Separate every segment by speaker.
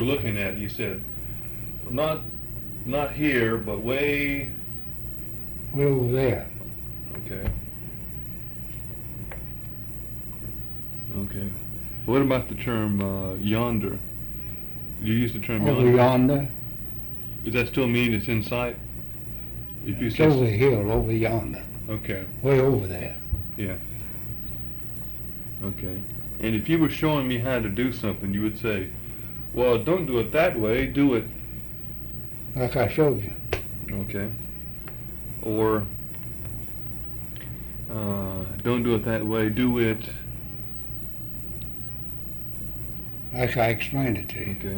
Speaker 1: looking at, you said, not here, but way
Speaker 2: over there.
Speaker 1: Okay. Okay. What about the term yonder? Do you use the term
Speaker 2: Over yonder.
Speaker 1: Does that still mean it's in sight? If you
Speaker 2: It's
Speaker 1: say
Speaker 2: over the hill, over yonder.
Speaker 1: Okay.
Speaker 2: Way over there.
Speaker 1: Yeah. Okay. And if you were showing me how to do something, you would say, well, don't do it that way, do it
Speaker 2: like I showed you.
Speaker 1: Okay. Or don't do it that way, do it
Speaker 2: like I explained it to you.
Speaker 1: Okay.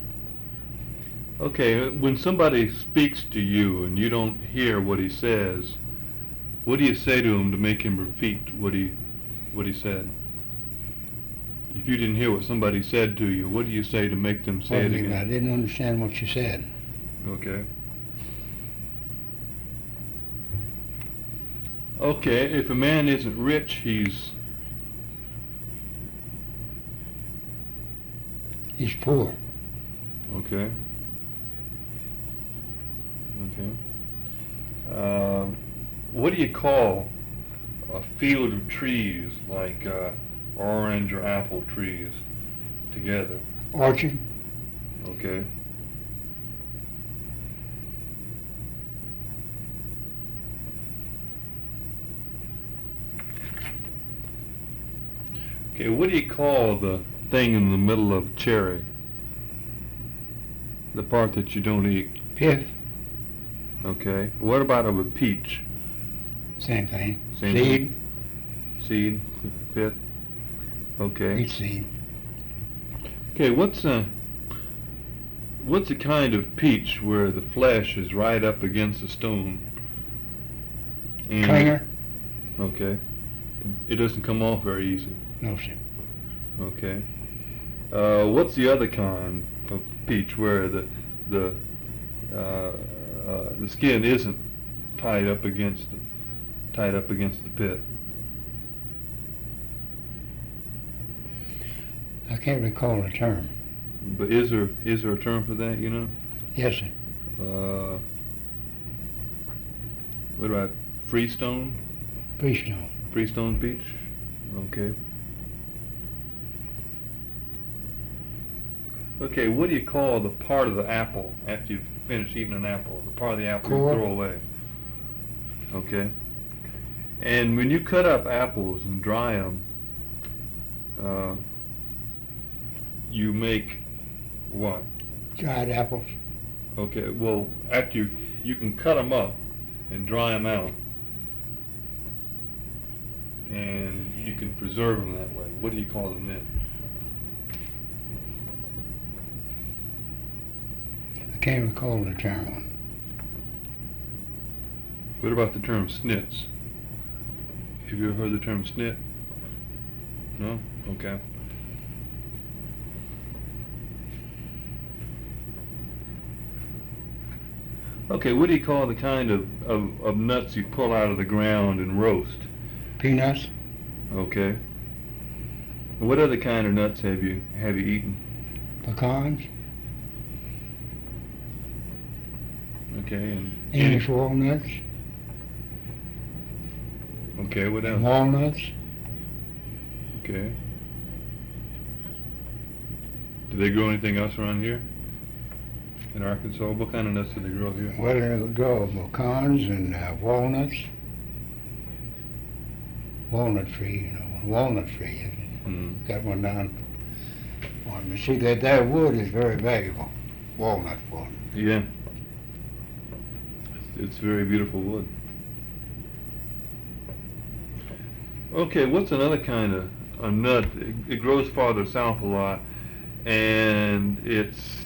Speaker 1: Okay, when somebody speaks to you and you don't hear what he says, what do you say to him to make him repeat what he said? If you didn't hear what somebody said to you, what do you say to make them say it again?
Speaker 2: I didn't understand what you said.
Speaker 1: Okay. Okay, if a man isn't rich, he's
Speaker 2: poor.
Speaker 1: Okay. Okay. What do you call a field of trees like orange or apple trees together?
Speaker 2: Orchard.
Speaker 1: Okay. Okay, what do you call the thing in the middle of a cherry? The part that you don't eat?
Speaker 2: Pith.
Speaker 1: Okay. What about of a peach?
Speaker 2: Same thing.
Speaker 1: Same
Speaker 2: seed.
Speaker 1: Thing. Seed, pith. Okay.
Speaker 2: Each seed.
Speaker 1: Okay, what's a kind of peach where the flesh is right up against the stone? And
Speaker 2: Clinger.
Speaker 1: Okay. It doesn't come off very easy.
Speaker 2: No, sir.
Speaker 1: Okay. What's the other kind of peach where the skin isn't tied up against the pit?
Speaker 2: I can't recall the term.
Speaker 1: But is there a term for that? You know?
Speaker 2: Yes, sir.
Speaker 1: What about freestone?
Speaker 2: Freestone.
Speaker 1: Freestone peach. Okay. Okay, what do you call the part of the apple after you finish eating an apple? The part of the apple
Speaker 2: Core.
Speaker 1: you throw away. Okay. And when you cut up apples and dry them, you make what?
Speaker 2: Dried apples.
Speaker 1: Okay, well, after you can cut them up and dry them out, and you can preserve them that way. What do you call them then?
Speaker 2: I can't recall the term.
Speaker 1: What about the term snits? Have you ever heard the term snit? No? Okay. Okay, what do you call the kind of nuts you pull out of the ground and roast?
Speaker 2: Peanuts.
Speaker 1: Okay. What other kind of nuts have you eaten?
Speaker 2: Pecans.
Speaker 1: Okay, and
Speaker 2: English walnuts.
Speaker 1: Okay, what else?
Speaker 2: Walnuts.
Speaker 1: Okay. Do they grow anything else around here in Arkansas? What kind of nuts do they grow here?
Speaker 2: Well, they grow pecans and walnuts. Walnut tree, walnut tree.
Speaker 1: Mm.
Speaker 2: Got one down. You see that wood is very valuable. Walnut wood.
Speaker 1: Yeah. It's very beautiful wood. Okay, what's another kind of a nut? It grows farther south a lot, and it's